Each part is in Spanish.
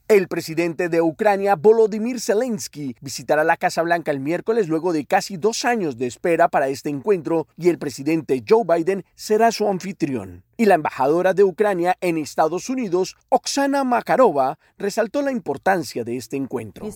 El presidente de Ucrania, Volodymyr Zelensky, visitará la Casa Blanca el miércoles luego de casi 2 años de espera para este encuentro y el presidente Joe Biden será su anfitrión. Y la embajadora de Ucrania en Estados Unidos, Oksana Makarova, resaltó la importancia de este encuentro.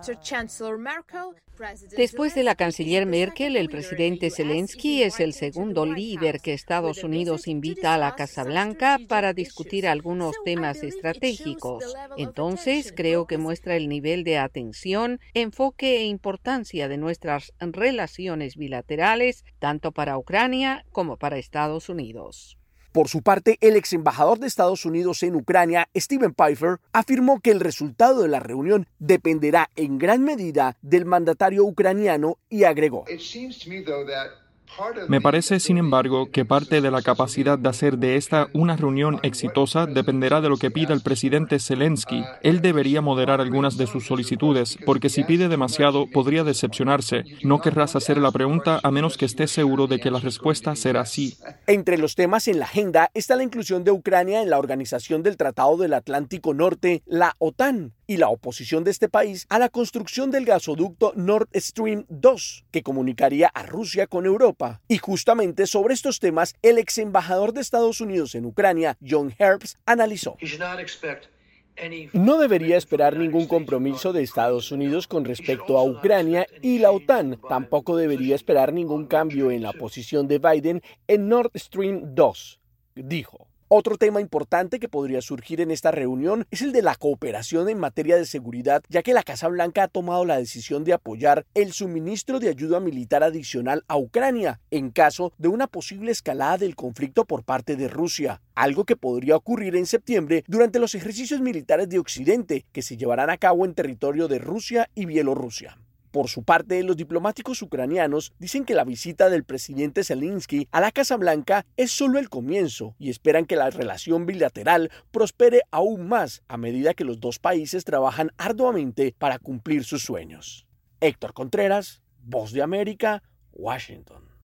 Después de la canciller Merkel, el presidente Zelensky es el segundo líder que Estados Unidos invita a la Casa Blanca para discutir algunos temas estratégicos. Entonces, creo que muestra el nivel de atención, enfoque e importancia de nuestras relaciones bilaterales, tanto para Ucrania como para Estados Unidos. Por su parte, el ex embajador de Estados Unidos en Ucrania, Stephen Pfeiffer, afirmó que el resultado de la reunión dependerá en gran medida del mandatario ucraniano y agregó: Me parece, sin embargo, que parte de la capacidad de hacer de esta una reunión exitosa dependerá de lo que pida el presidente Zelensky. Él debería moderar algunas de sus solicitudes, porque si pide demasiado podría decepcionarse. No querrás hacer la pregunta a menos que estés seguro de que la respuesta será sí. Entre los temas en la agenda está la inclusión de Ucrania en la Organización del Tratado del Atlántico Norte, la OTAN, y la oposición de este país a la construcción del gasoducto Nord Stream 2, que comunicaría a Rusia con Europa. Y justamente sobre estos temas, el ex embajador de Estados Unidos en Ucrania, John Herbst, analizó: no debería esperar ningún compromiso de Estados Unidos con respecto a Ucrania y la OTAN. Tampoco debería esperar ningún cambio en la posición de Biden en Nord Stream 2, dijo. Otro tema importante que podría surgir en esta reunión es el de la cooperación en materia de seguridad, ya que la Casa Blanca ha tomado la decisión de apoyar el suministro de ayuda militar adicional a Ucrania en caso de una posible escalada del conflicto por parte de Rusia, algo que podría ocurrir en septiembre durante los ejercicios militares de Occidente que se llevarán a cabo en territorio de Rusia y Bielorrusia. Por su parte, los diplomáticos ucranianos dicen que la visita del presidente Zelensky a la Casa Blanca es solo el comienzo y esperan que la relación bilateral prospere aún más a medida que los dos países trabajan arduamente para cumplir sus sueños. Héctor Contreras, Voz de América, Washington.